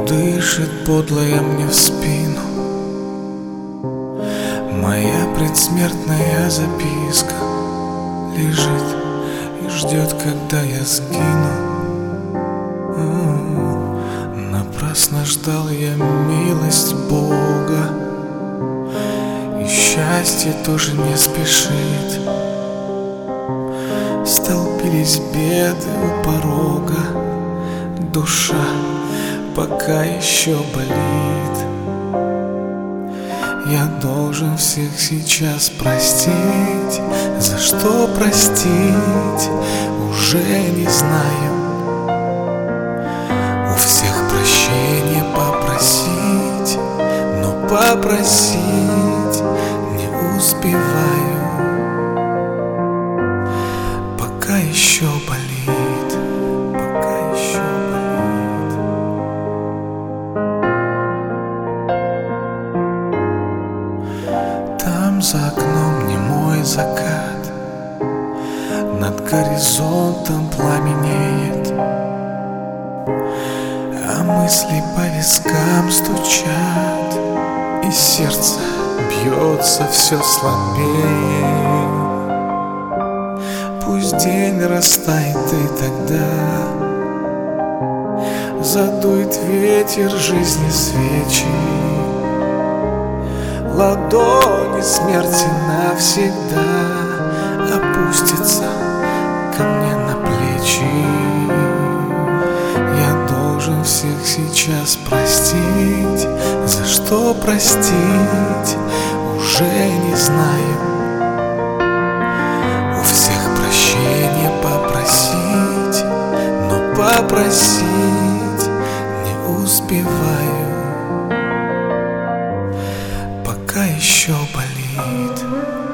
Дышит подлая мне в спину моя предсмертная записка. Лежит и ждет, когда я сгину. Напрасно ждал я милость Бога, и счастье тоже не спешит. Столпились беды у порога, душа пока еще болит. Я должен всех сейчас простить. За что простить, уже не знаю. У всех прощения попросить, но попросить не успеваю. Пока еще болит, пока еще болит. Там за окном немой закат, над горизонтом пламенеет, а мысли по вискам стучат, и сердце бьется все слабее. Пусть день растает, и тогда задует ветер жизни свечи. Ладони смерти навсегда опустятся ко мне на плечи. Я должен всех сейчас простить. За что простить, уже не знаю. У всех прощения попросить, но попросить не успеваю. Пока еще болит.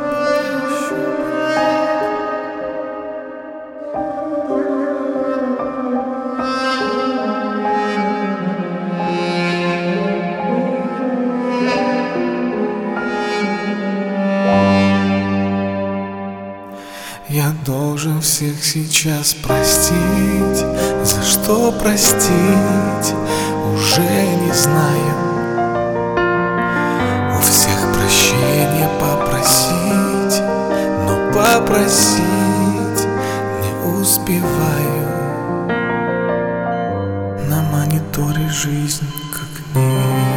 Я должен всех сейчас простить. За что простить, уже не знаю. У всех прощения попросить, но попросить не успеваю. На мониторе жизнь как книга.